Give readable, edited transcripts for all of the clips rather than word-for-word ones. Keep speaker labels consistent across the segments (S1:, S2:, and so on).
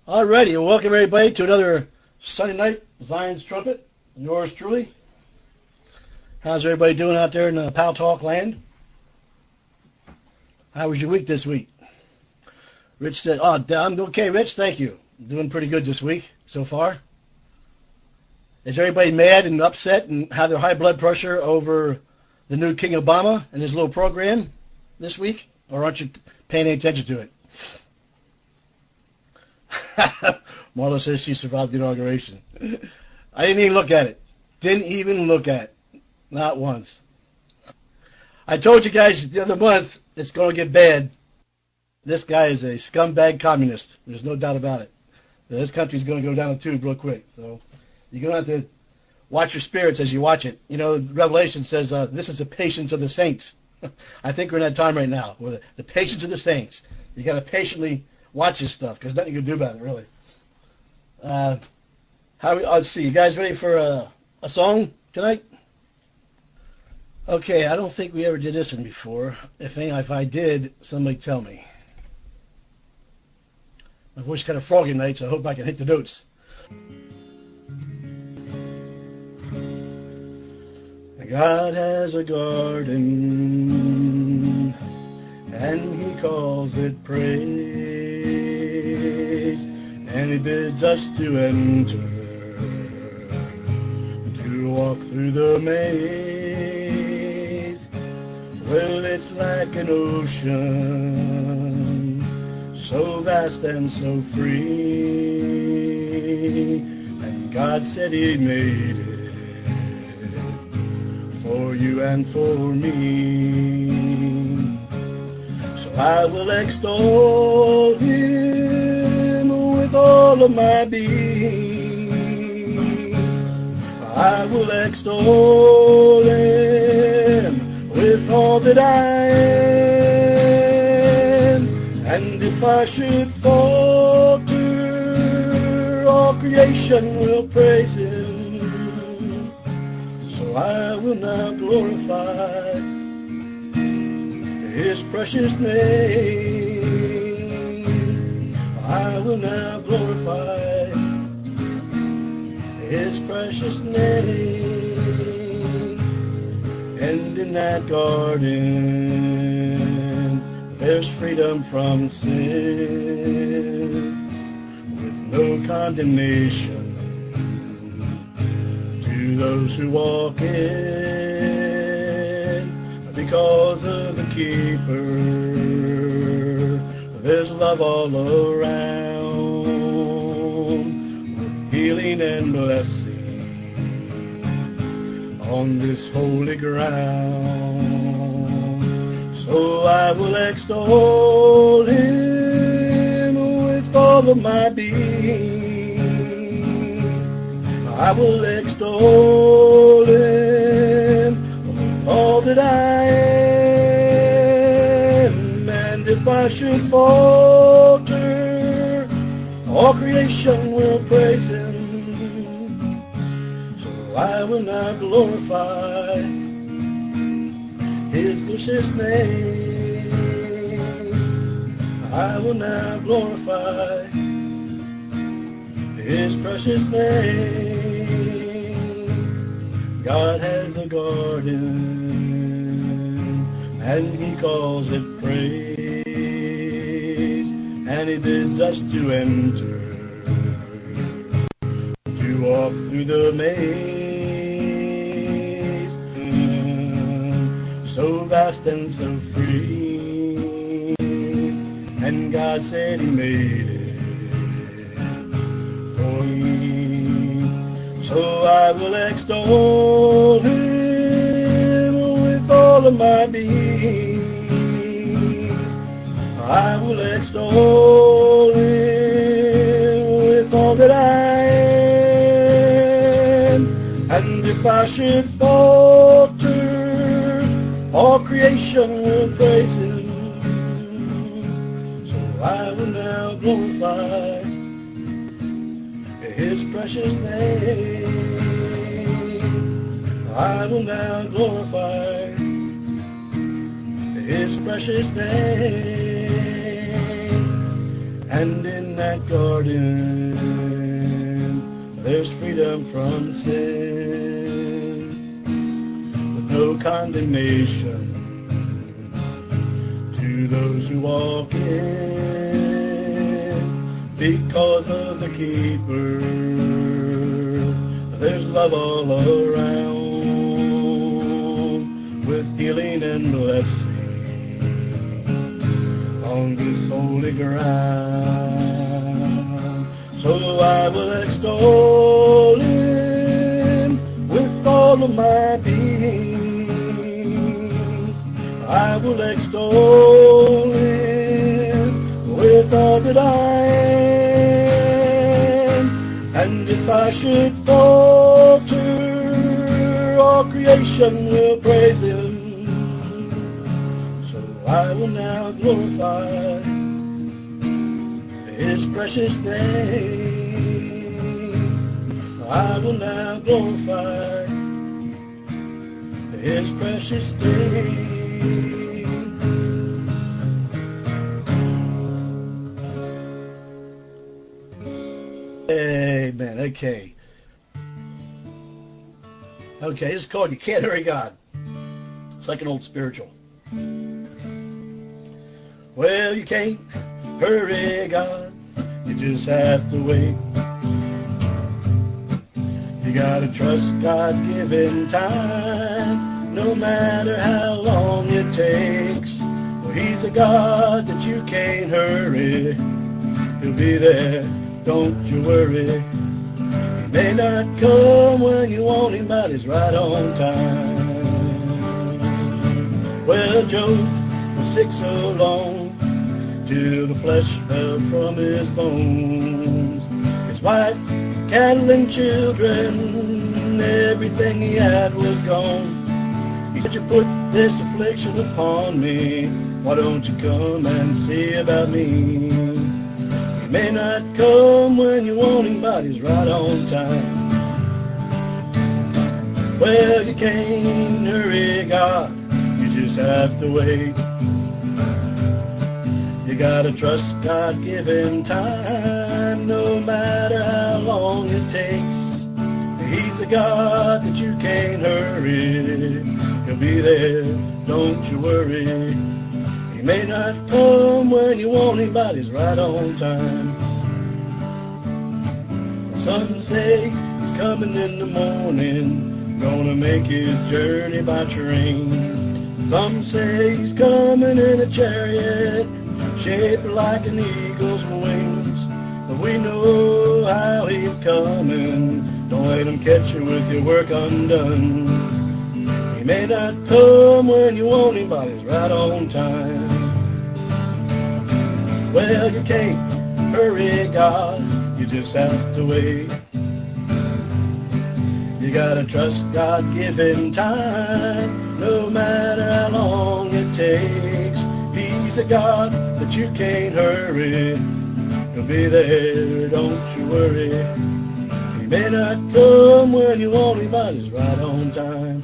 S1: Alrighty, well, welcome everybody to another Sunday night Zion's Trumpet. Yours truly. How's everybody doing out there in Pal Talk land? How was your week this week? Rich said, "Oh, I'm okay, Rich. Thank you. Doing pretty good this week so far." Is everybody mad and upset and have their high blood pressure over the new King Obama and his little program this week, or aren't you paying any attention to it? Marla says she survived the inauguration. I didn't even look at it. Didn't even look at it. Not once. I told you guys the other month it's going to get bad. This guy is a scumbag communist. There's no doubt about it. This country's going to go down the tube real quick. So you're going to have to watch your spirits as you watch it. You know, Revelation says this is the patience of the saints. I think we're in that time right now, where the patience of the saints. You got to patiently watch this stuff because nothing you can do about it, really. Let's see. You guys ready for a song tonight? Okay, I don't think we ever did this one before. If I did, somebody tell me. My voice is kind of froggy tonight, so I hope I can hit the notes. God has a garden, and He calls it praise, and He bids us to enter, to walk through the maze. Well, it's like an ocean, so vast and so free, and God said He made it for you and for me. So I will extol Him with all of my being. I will extol Him with all that I am. And if I should falter, all creation will praise Him. I will now glorify His precious name. I will now glorify His precious name. And in that garden, there's freedom from sin, with no condemnation to those who walk in, because of the keeper. There's love all around, with healing and blessing on this holy ground. So I will extol Him with all of my being. I will extol Him with all that I am. And if I should falter, all creation will praise Him. So I will now glorify His precious name. I will now glorify His precious name. God has a garden, and He calls it praise, and He bids us to enter, to walk through the maze, so vast and so free, and God said He made it for me. So I will extol Him with all of my being. I will extol Him with all that I am. And if I should falter, all creation will praise Him. So I will now glorify His precious name. I will now glorify His precious name. And in that garden, there's freedom from sin, with no condemnation to those who walk in. Because of the keeper, there's love all around, with healing and blessing on this holy ground. So I will extol him with all of my being. I will extol him with all that I am. And if I should falter, all creation will praise him. I will now glorify his precious name. I will now glorify his precious name. Amen. Okay. Okay, it's called You Can't Hurry God. It's like an old spiritual. Well, you can't hurry God, you just have to wait. You gotta trust God-given time, no matter how long it takes. Well, he's a God that you can't hurry, he'll be there, don't you worry. He may not come when you want him, but he's right on time. Well, Job was sick so long, till the flesh fell from his bones. His wife, cattle and children, everything he had was gone. He said, you put this affliction upon me, why don't you come and see about me? He may not come when you want him, but he's right on time. Well, you can't hurry God, you just have to wait. You gotta trust God-given time, no matter how long it takes. He's a God that you can't hurry, he'll be there, don't you worry. He may not come when you want him, but he's right on time. Some say he's coming in the morning, gonna make his journey by train. Some say he's coming in a chariot, shaped like an eagle's wings. But we know how he's coming, don't let him catch you with your work undone. He may not come when you want him, but he's right on time. Well, you can't hurry God, you just have to wait. You gotta trust God-given time, no matter how long it takes. He's a God that you can't hurry, he'll be there, don't you worry. He may not come when you want him, but he's right on time.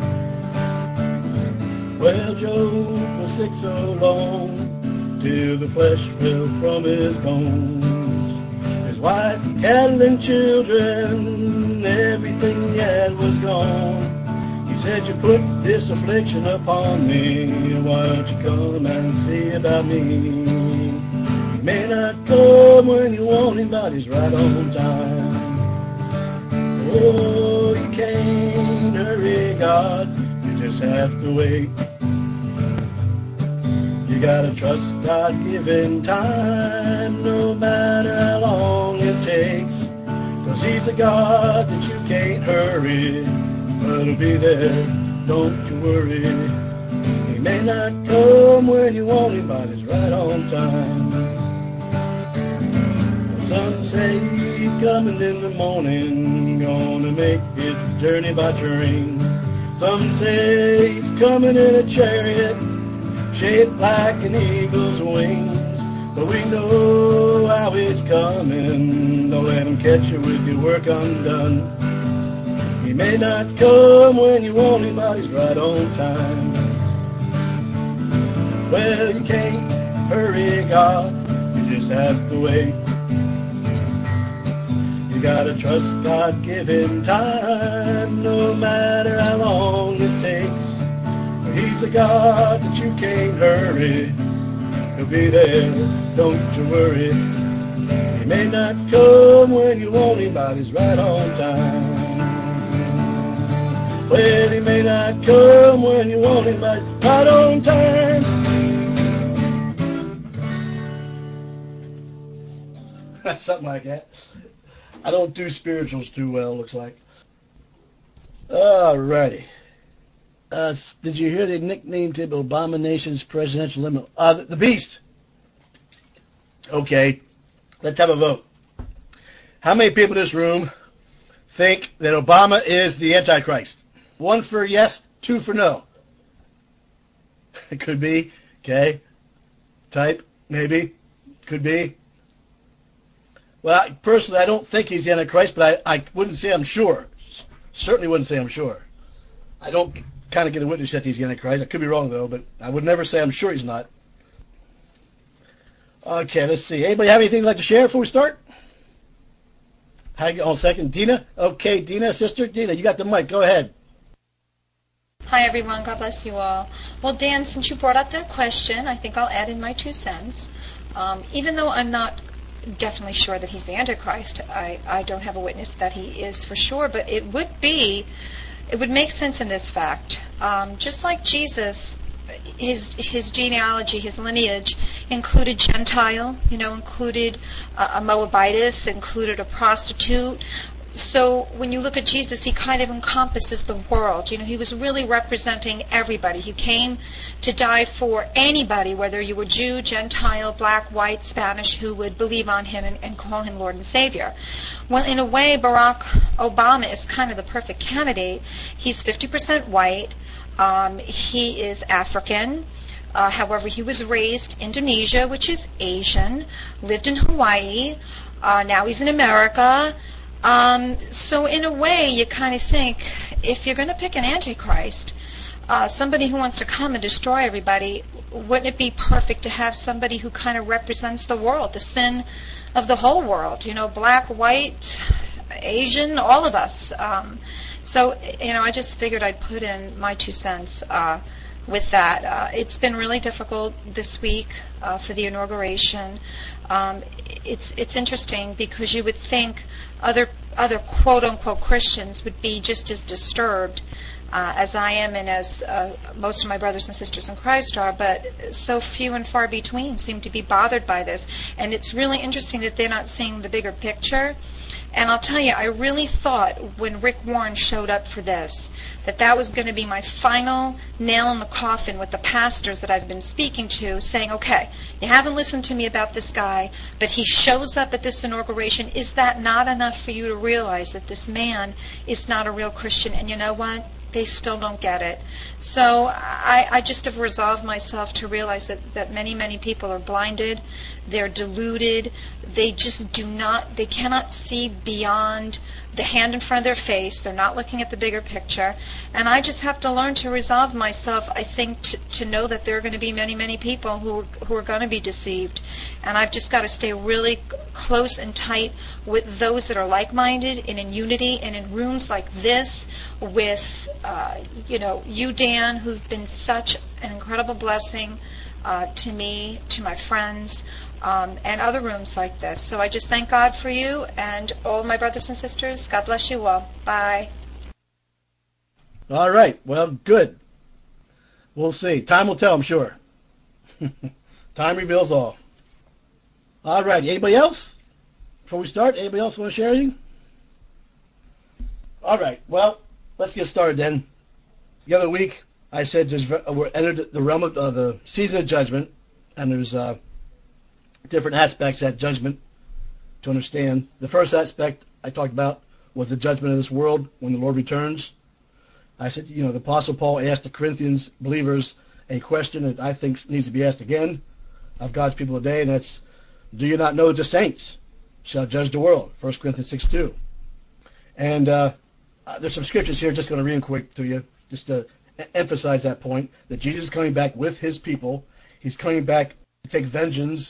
S1: Well, Job was sick so long, till the flesh fell from his bones. His wife, cattle and children, everything he had was gone. He said, you put this affliction upon me, why don't you come and see about me? He may not come when you want him, but he's right on time. Oh, you can't hurry God, you just have to wait. You gotta trust God-given time, no matter how long it takes. 'Cause he's a God that you can't hurry, but he'll be there, don't you worry. He may not come when you want him, but he's right on time. Some say he's coming in the morning, gonna make his journey by train. Some say he's coming in a chariot, shaped like an eagle's wings. But we know how he's coming, don't let him catch you with your work undone. He may not come when you want him, but he's right on time. Well, you can't hurry God, you just have to wait. You gotta trust God-given time, no matter how long it takes. He's the God that you can't hurry. He'll be there, don't you worry. He may not come when you want him, but he's right on time. Well, he may not come when you want him, but he's right on time. Something like that. I don't do spirituals too well, looks like. Alrighty. Did you hear they nicknamed him Obama Nation's presidential limo? The Beast. Okay, let's have a vote. How many people in this room think that Obama is the Antichrist? 1 for yes, 2 for no. It could be. Okay. Type. Maybe. Could be. Well, personally, I don't think he's the Antichrist, but I wouldn't say I'm sure. Certainly wouldn't say I'm sure. I don't kind of get a witness that he's the Antichrist. I could be wrong, though, but I would never say I'm sure he's not. Okay, let's see. Anybody have anything you'd like to share before we start? Hold on a second. Dina? Okay, Dina, sister. Dina, you got the mic. Go ahead.
S2: Hi, everyone. God bless you all. Well, Dan, since you brought up that question, I think I'll add in my 2 cents. Even though I'm not definitely sure that he's the Antichrist, I don't have a witness that he is for sure, but it would make sense in this fact. Just like Jesus, his genealogy, his lineage included Gentile, included a Moabitess, included a prostitute. So when you look at Jesus, he kind of encompasses the world. He was really representing everybody. He came to die for anybody, whether you were Jew, Gentile, black, white, Spanish, who would believe on him and call him Lord and Savior. Well, in a way, Barack Obama is kind of the perfect candidate. He's 50% white. He is African. However, he was raised in Indonesia, which is Asian, lived in Hawaii. Now he's in America. So in a way, you kind of think, if you're going to pick an Antichrist, somebody who wants to come and destroy everybody, wouldn't it be perfect to have somebody who kind of represents the world, the sin of the whole world, black, white, Asian, all of us. So I just figured I'd put in my 2 cents with that. It's been really difficult this week for the inauguration. It's interesting because you would think other quote-unquote Christians would be just as disturbed as I am and as most of my brothers and sisters in Christ are, but so few and far between seem to be bothered by this. And it's really interesting that they're not seeing the bigger picture. And I'll tell you, I really thought when Rick Warren showed up for this, that was going to be my final nail in the coffin with the pastors that I've been speaking to, saying, okay, you haven't listened to me about this guy, but he shows up at this inauguration. Is that not enough for you to realize that this man is not a real Christian? And you know what? They still don't get it. So I just have resolved myself to realize that many, many people are blinded. They're deluded. They just they cannot see beyond the hand in front of their face. They're not looking at the bigger picture. And I just have to learn to resolve myself, I think, to know that there are going to be many, many people who are going to be deceived. And I've just got to stay really close and tight with those that are like-minded and in unity, and in rooms like this with, you, Dan, who's been such an incredible blessing to me, to my friends, and other rooms like this. So I just thank God for you and all my brothers and sisters. God bless you all. Bye.
S1: All right. Well, good. We'll see. Time will tell, I'm sure. Time reveals all. All right. Anybody else? Before we start, anybody else want to share anything? All right. Well, let's get started then. The other week, I said we're entered the realm of the season of judgment, and there's different aspects of that judgment to understand. The first aspect I talked about was the judgment of this world when the Lord returns. I said, the Apostle Paul asked the Corinthians believers a question that I think needs to be asked again of God's people today, and that's, do you not know that the saints shall judge the world? 1 Corinthians 6:2. And there's some scriptures here, just going to read them quick to you, just to emphasize that point, that Jesus is coming back with his people. He's coming back to take vengeance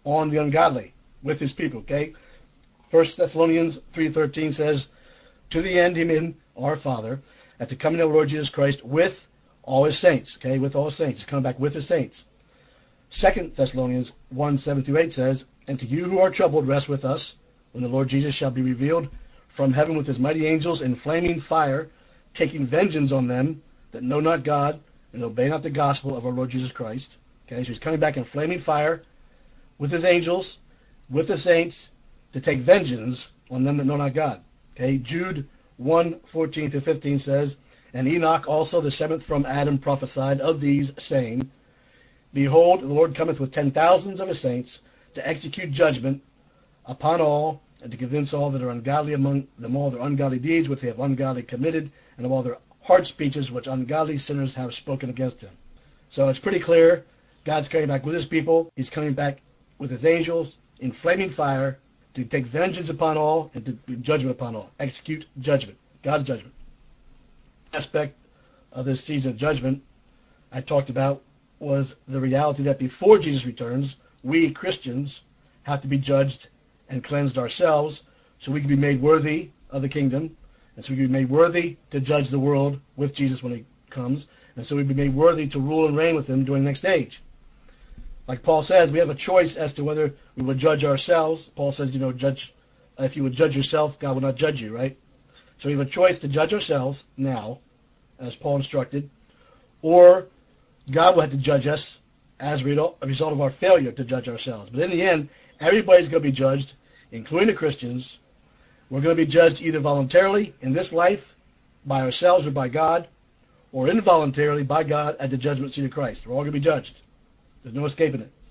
S1: on the ungodly with his people, okay? 1 Thessalonians 3:13 says, to the end he meant our Father, at the coming of the Lord Jesus Christ with all his saints, okay? With all his saints. He's coming back with his saints. 2 Thessalonians 1:7-8 says, and to you who are troubled, rest with us, when the Lord Jesus shall be revealed from heaven with his mighty angels in flaming fire, taking vengeance on them that know not God and obey not the gospel of our Lord Jesus Christ. Okay, so he's coming back in flaming fire with his angels, with the saints, to take vengeance on them that know not God. Okay, Jude 1:14-15 says, and Enoch also the seventh from Adam prophesied of these, saying, behold, the Lord cometh with 10,000s of his saints to execute judgment upon all, and to convince all that are ungodly among them all their ungodly deeds which they have ungodly committed, and of all their hard speeches which ungodly sinners have spoken against him. So it's pretty clear, God's coming back with his people. He's coming back with his angels in flaming fire to take vengeance upon all and to do judgment upon all. Execute judgment, God's judgment. Aspect of this season of judgment I talked about was the reality that before Jesus returns, we Christians have to be judged and cleansed ourselves so we can be made worthy of the kingdom, and so we can be made worthy to judge the world with Jesus when he comes, and so we can be made worthy to rule and reign with him during the next age. Like Paul says, we have a choice as to whether we would judge ourselves. Paul says, judge. If you would judge yourself, God will not judge you, right? So we have a choice to judge ourselves now, as Paul instructed, or God will have to judge us as a result of our failure to judge ourselves. But in the end, everybody's going to be judged, including the Christians. We're going to be judged either voluntarily in this life, by ourselves or by God, or involuntarily by God at the judgment seat of Christ. We're all going to be judged. There's no escaping it.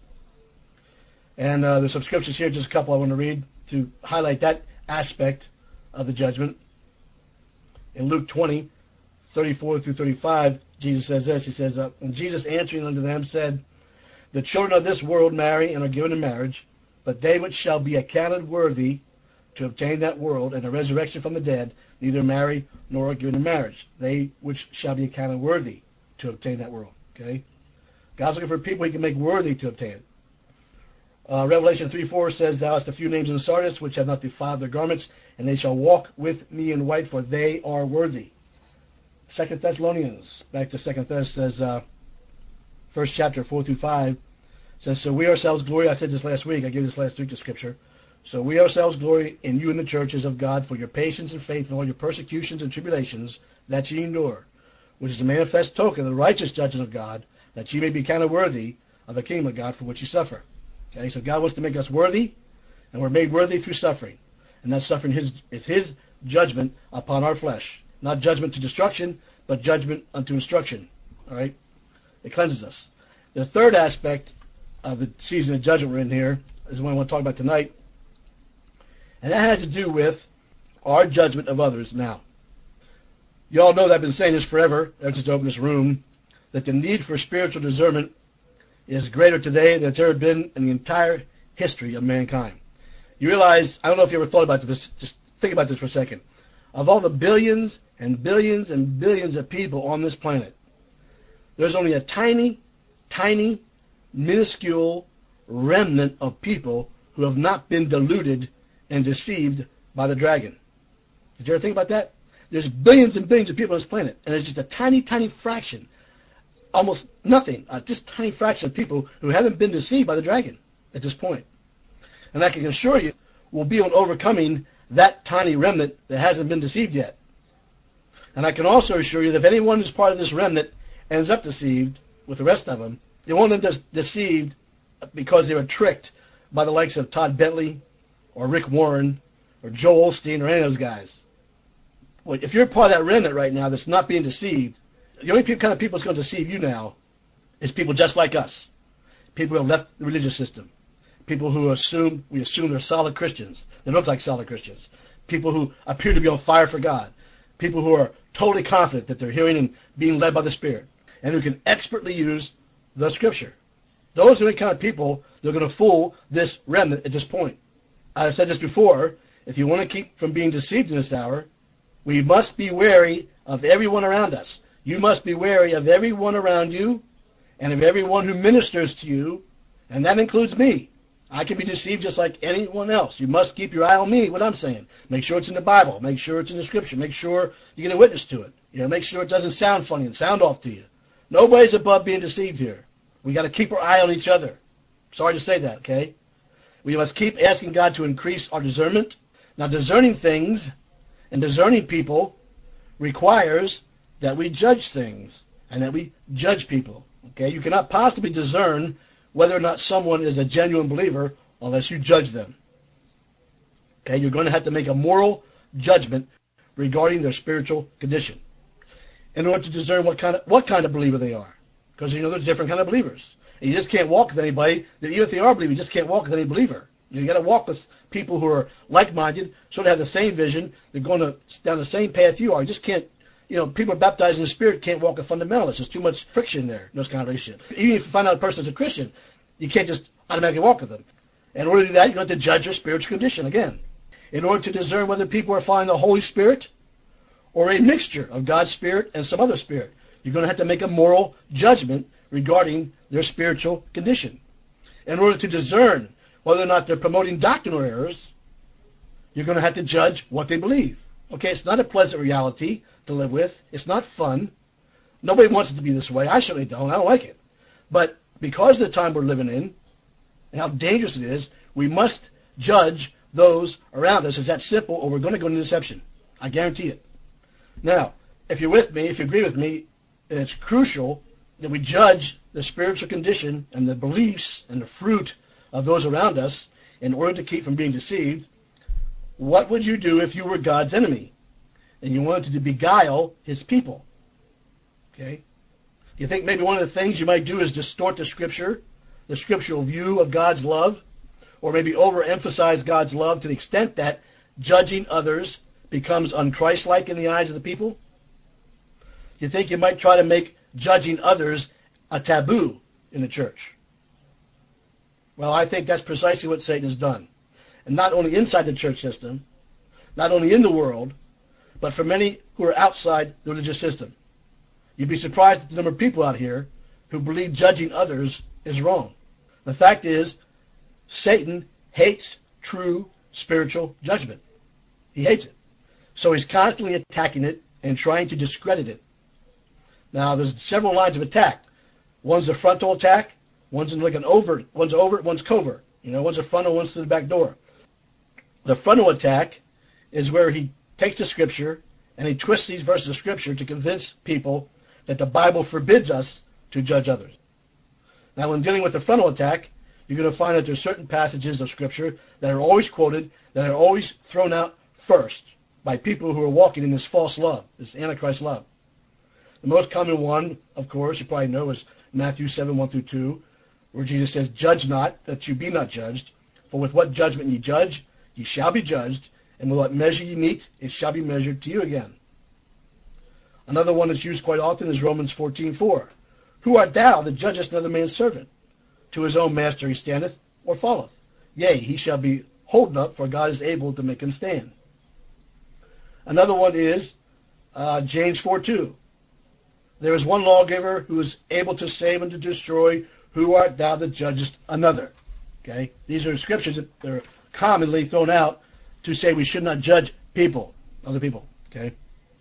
S1: And there's some scriptures here, just a couple I want to read to highlight that aspect of the judgment. In Luke 20:34-35, Jesus says this. He says, and Jesus answering unto them said, the children of this world marry and are given in marriage, but they which shall be accounted worthy to obtain that world and a resurrection from the dead, neither marry nor are given in marriage. They which shall be accounted worthy to obtain that world. Okay? God's looking for people he can make worthy to obtain it. Revelation 3:4 says, thou hast a few names in Sardis, which have not defiled their garments, and they shall walk with me in white, for they are worthy. 2 Thessalonians, back to 2 Thess, says, first chapter 4-5, says, so we ourselves glory, I said this last week, I gave this last week to scripture, so we ourselves glory in you in the churches of God for your patience and faith in all your persecutions and tribulations that ye endure, which is a manifest token of the righteous judgment of God, that ye may be counted worthy of the kingdom of God for which ye suffer. Okay, so God wants to make us worthy, and we're made worthy through suffering. And that suffering is his judgment upon our flesh. Not judgment to destruction, but judgment unto instruction. All right? It cleanses us. The third aspect of the season of judgment we're in here is what I want to talk about tonight. And that has to do with our judgment of others now. You all know that I've been saying this forever, ever since I opened this room, that the need for spiritual discernment is greater today than it's ever been in the entire history of mankind. You realize, I don't know if you ever thought about this, just think about this for a second. Of all the billions and billions and billions of people on this planet, there's only a tiny, tiny, minuscule remnant of people who have not been deluded and deceived by the dragon. Did you ever think about that? There's billions and billions of people on this planet, and there's just a tiny, tiny fraction, almost nothing, just a tiny fraction of people who haven't been deceived by the dragon at this point. And I can assure you, we'll be on overcoming that tiny remnant that hasn't been deceived yet. And I can also assure you that if anyone who's part of this remnant ends up deceived with the rest of them, they won't end up deceived because they were tricked by the likes of Todd Bentley or Rick Warren or Joel Osteen or any of those guys. Well, if you're part of that remnant right now that's not being deceived, the only kind of people that's going to deceive you now is people just like us. People who have left the religious system. People who we assume they're solid Christians. They look like solid Christians. People who appear to be on fire for God. People who are totally confident that they're hearing and being led by the Spirit. And who can expertly use the Scripture. Those are the kind of people that are going to fool this remnant at this point. I've said this before. If you want to keep from being deceived in this hour, we must be wary of everyone around us. You must be wary of everyone around you and of everyone who ministers to you, and that includes me. I can be deceived just like anyone else. You must keep your eye on me, what I'm saying. Make sure it's in the Bible. Make sure it's in the Scripture. Make sure you get a witness to it. Make sure it doesn't sound funny and sound off to you. Nobody's above being deceived here. We got to keep our eye on each other. Sorry to say that, okay? We must keep asking God to increase our discernment. Now, discerning things and discerning people requires that we judge things and that we judge people. Okay? You cannot possibly discern whether or not someone is a genuine believer unless you judge them. Okay? You're going to have to make a moral judgment regarding their spiritual condition in order to discern what kind of believer they are. Because, there's different kind of believers. And you just can't walk with anybody, that even if they are believers, you just can't walk with any believer. You got to walk with people who are like-minded, sort of have the same vision, they're going down the same path you are. You just can't, people are baptized in the Spirit can't walk with fundamentalists. There's too much friction there in those kind of relationships. Even if you find out a person is a Christian, you can't just automatically walk with them. In order to do that, you're going to have to judge their spiritual condition again. In order to discern whether people are following the Holy Spirit or a mixture of God's Spirit and some other spirit, you're going to have to make a moral judgment regarding their spiritual condition. In order to discern whether or not they're promoting doctrinal errors, you're going to have to judge what they believe. Okay, it's not a pleasant reality to live with. It's not fun. Nobody wants it to be this way. I certainly don't. I don't like it. But because of the time we're living in and how dangerous it is, we must judge those around us. It's that simple, or we're going to go into deception. I guarantee it. Now, if you're with me, if you agree with me, it's crucial that we judge the spiritual condition and the beliefs and the fruit of those around us in order to keep from being deceived. What would you do if you were God's enemy and you wanted to beguile his people? Okay? You think maybe one of the things you might do is distort the scriptural view of God's love, or maybe overemphasize God's love to the extent that judging others becomes unchristlike in the eyes of the people? You think you might try to make judging others a taboo in the church? Well, I think that's precisely what Satan has done. And not only inside the church system, not only in the world, but for many who are outside the religious system. You'd be surprised at the number of people out here who believe judging others is wrong. The fact is, Satan hates true spiritual judgment. He hates it. So he's constantly attacking it and trying to discredit it. Now, there's several lines of attack. One's a frontal attack. One's like an overt. One's overt, one's covert. One's a frontal, one's through the back door. The frontal attack is where he takes the Scripture and he twists these verses of Scripture to convince people that the Bible forbids us to judge others. Now, when dealing with the frontal attack, you're going to find that there's certain passages of Scripture that are always quoted, that are always thrown out first by people who are walking in this false love, this Antichrist love. The most common one, of course, you probably know, is Matthew 7:1-2, where Jesus says, "Judge not, that you be not judged. For with what judgment ye judge, ye shall be judged, and with what measure ye meet, it shall be measured to you again." Another one that's used quite often is Romans 14:4. "Who art thou that judgest another man's servant? To his own master he standeth or falleth. Yea, he shall be holden up, for God is able to make him stand." Another one is James 4:2. "There is one lawgiver who is able to save and to destroy. Who art thou that judgest another?" Okay, these are scriptures that are commonly thrown out to say we should not judge people, other people. Okay.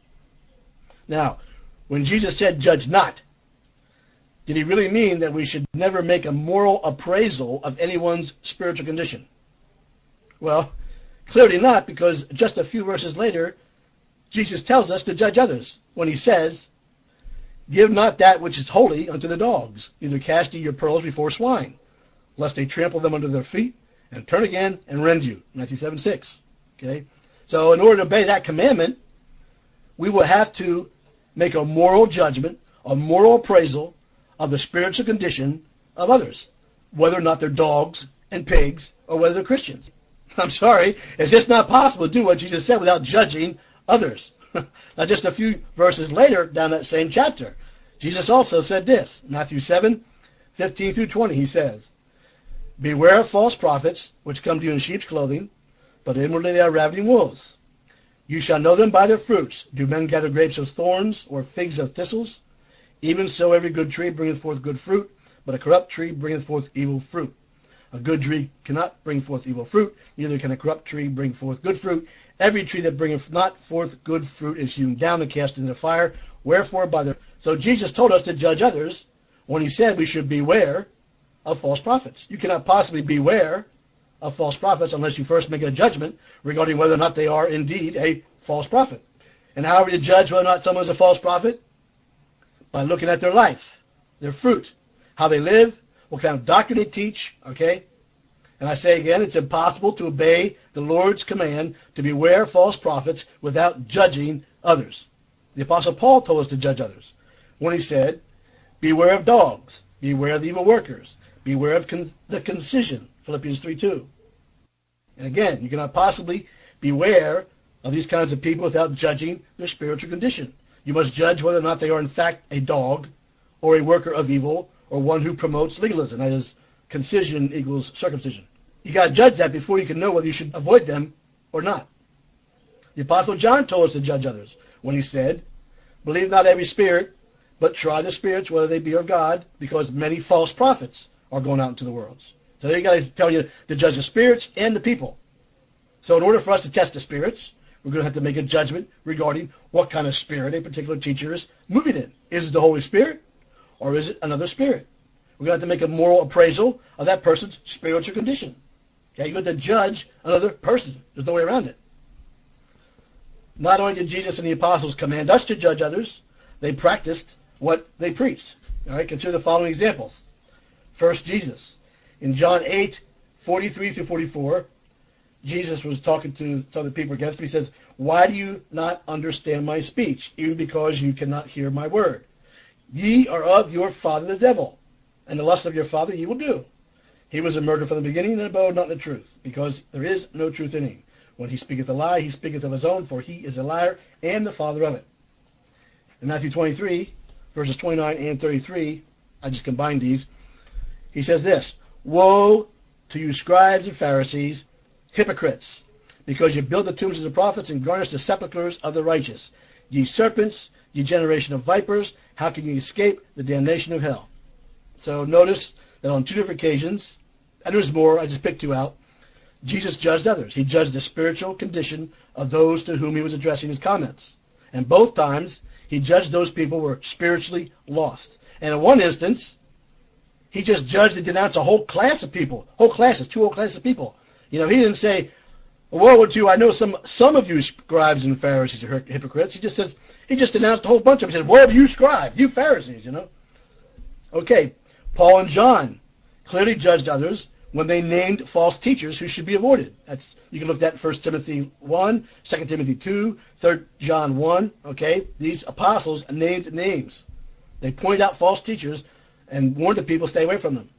S1: Now, when Jesus said "judge not," did he really mean that we should never make a moral appraisal of anyone's spiritual condition? Well, clearly not, because just a few verses later, Jesus tells us to judge others when he says, "Give not that which is holy unto the dogs, neither cast ye your pearls before swine, lest they trample them under their feet, and turn again and rend you." Matthew 7:6. Okay? So in order to obey that commandment, we will have to make a moral judgment, a moral appraisal of the spiritual condition of others, whether or not they're dogs and pigs, or whether they're Christians. I'm sorry, it's just not possible to do what Jesus said without judging others. Now, just a few verses later, down that same chapter, Jesus also said this. Matthew 7:15-20, he says, "Beware of false prophets, which come to you in sheep's clothing, but inwardly they are ravening wolves. You shall know them by their fruits. Do men gather grapes of thorns, or figs of thistles? Even so every good tree bringeth forth good fruit, but a corrupt tree bringeth forth evil fruit. A good tree cannot bring forth evil fruit, neither can a corrupt tree bring forth good fruit. Every tree that bringeth not forth good fruit is hewn down and cast into the fire. Wherefore by the... So Jesus told us to judge others when he said we should beware of false prophets. You cannot possibly beware of false prophets unless you first make a judgment regarding whether or not they are indeed a false prophet. And how are you to judge whether or not someone is a false prophet? By looking at their life, their fruit, how they live, what kind of doctrine they teach, okay? And I say again, it's impossible to obey the Lord's command to beware of false prophets without judging others. The Apostle Paul told us to judge others when he said, beware of dogs, beware of the evil workers, beware of the concision, Philippians 3:2. And again, you cannot possibly beware of these kinds of people without judging their spiritual condition. You must judge whether or not they are in fact a dog or a worker of evil or one who promotes legalism, that is, concision equals circumcision. You got to judge that before you can know whether you should avoid them or not. The Apostle John told us to judge others when he said, believe not every spirit, but try the spirits whether they be of God, because many false prophets are going out into the world. So they got to tell you to judge the spirits and the people. So in order for us to test the spirits, we're going to have to make a judgment regarding what kind of spirit a particular teacher is moving in. Is it the Holy Spirit or is it another spirit? We're going to have to make a moral appraisal of that person's spiritual condition. Okay, you're going to judge another person. There's no way around it. Not only did Jesus and the apostles command us to judge others, they practiced what they preached. All right, consider the following examples. First, Jesus. In John 8:43-44, Jesus was talking to some of the people against him. He says, why do you not understand my speech, even because you cannot hear my word? Ye are of your father the devil, and the lust of your father ye will do. He was a murderer from the beginning, and abode not in the truth, because there is no truth in him. When he speaketh a lie, he speaketh of his own, for he is a liar, and the father of it. In Matthew 23, verses 29 and 33, I just combined these, he says this, woe to you scribes and Pharisees, hypocrites, because you build the tombs of the prophets and garnish the sepulchres of the righteous. Ye serpents, ye generation of vipers, how can ye escape the damnation of hell? So notice that on two different occasions, and there's more, I just picked two out, Jesus judged others. He judged the spiritual condition of those to whom he was addressing his comments. And both times, he judged those people who were spiritually lost. And in one instance, he just judged and denounced a whole class of people, two whole classes of people. You know, he didn't say, woe to you, I know some of you scribes and Pharisees are hypocrites. He just denounced a whole bunch of them. He said, woe to you scribes, you Pharisees, you know. Okay, Paul and John clearly judged others when they named false teachers who should be avoided. That's, you can look at 1 Timothy 1, 2 Timothy 2, 3 John 1, okay. These apostles named names. They pointed out false teachers and warned the people to stay away from them.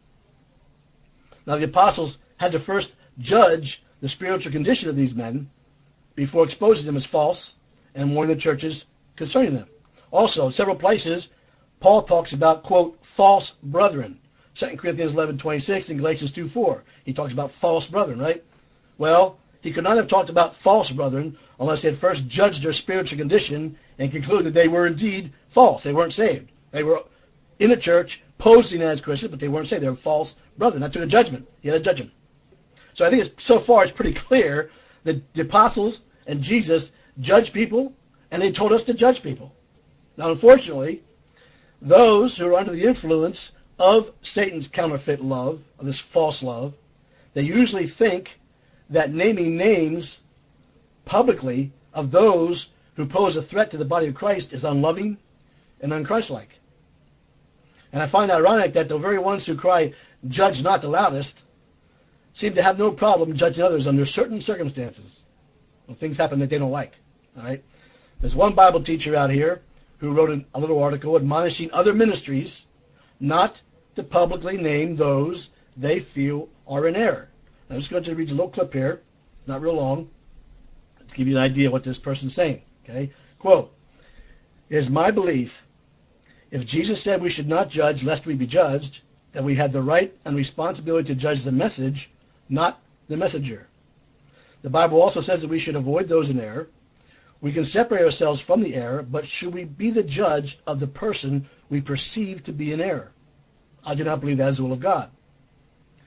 S1: Now the apostles had to first judge the spiritual condition of these men before exposing them as false and warning the churches concerning them. Also, in several places, Paul talks about, quote, false brethren. 2 Corinthians 11:26 and Galatians 2:4. He talks about false brethren, right? Well, he could not have talked about false brethren unless he had first judged their spiritual condition and concluded that they were indeed false. They weren't saved. They were in a church posing as Christians, but they weren't saved. They were false brethren. That took a judgment. He had a judgment. So I think so far it's pretty clear that the apostles and Jesus judged people, and they told us to judge people. Now, unfortunately, those who are under the influence of Satan's counterfeit love, of this false love, they usually think that naming names publicly of those who pose a threat to the body of Christ is unloving and unchristlike. And I find it ironic that the very ones who cry, judge not the loudest, seem to have no problem judging others under certain circumstances when things happen that they don't like. All right? There's one Bible teacher out here who wrote a little article admonishing other ministries not to publicly name those they feel are in error. Now, I'm just going to read a little clip here, not real long, to give you an idea of what this person's saying. Okay? Quote, it is my belief, if Jesus said we should not judge lest we be judged, that we had the right and responsibility to judge the message, not the messenger. The Bible also says that we should avoid those in error. We can separate ourselves from the error, but should we be the judge of the person we perceive to be in error? I do not believe that is the will of God.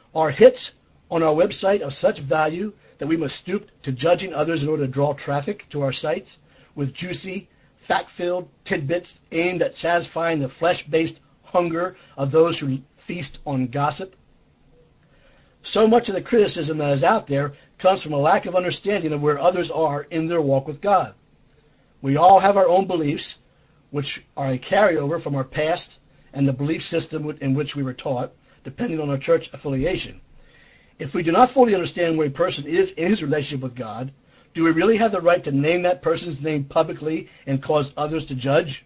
S1: Are hits on our website of such value that we must stoop to judging others in order to draw traffic to our sites with juicy, fact-filled tidbits aimed at satisfying the flesh-based hunger of those who feast on gossip? So much of the criticism that is out there comes from a lack of understanding of where others are in their walk with God. We all have our own beliefs, which are a carryover from our past and the belief system in which we were taught, depending on our church affiliation. If we do not fully understand where a person is in his relationship with God, do we really have the right to name that person's name publicly and cause others to judge?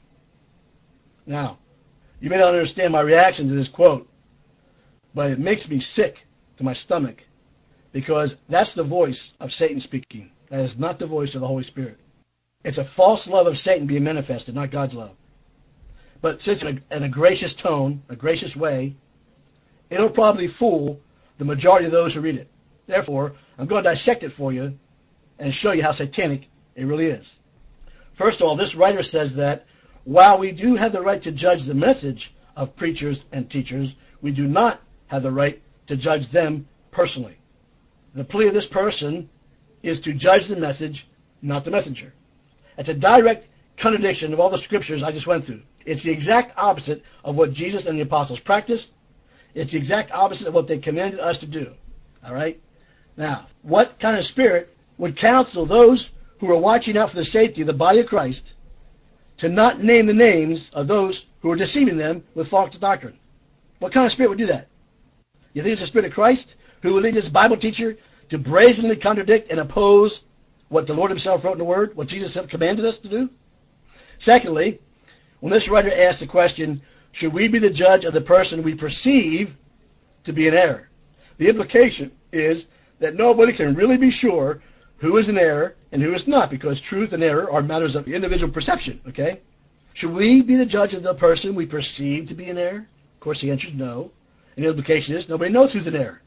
S1: Now, you may not understand my reaction to this quote, but it makes me sick to my stomach, because that's the voice of Satan speaking. That is not the voice of the Holy Spirit. It's a false love of Satan being manifested, not God's love. But since in a gracious tone, a gracious way, it'll probably fool the majority of those who read it. Therefore, I'm going to dissect it for you and show you how satanic it really is. First of all, this writer says that while we do have the right to judge the message of preachers and teachers, we do not have the right to judge them personally. The plea of this person is to judge the message, not the messenger. It's a direct contradiction of all the scriptures I just went through. It's the exact opposite of what Jesus and the apostles practiced. It's the exact opposite of what they commanded us to do. All right? Now, what kind of spirit would counsel those who are watching out for the safety of the body of Christ to not name the names of those who are deceiving them with false doctrine? What kind of spirit would do that? You think it's the Spirit of Christ who will lead this Bible teacher to brazenly contradict and oppose what the Lord himself wrote in the Word, what Jesus commanded us to do? Secondly, when this writer asks the question, should we be the judge of the person we perceive to be in error? The implication is that nobody can really be sure who is in error and who is not, because truth and error are matters of individual perception, okay? Should we be the judge of the person we perceive to be in error? Of course, the answer is no. And the implication is nobody knows who's in error.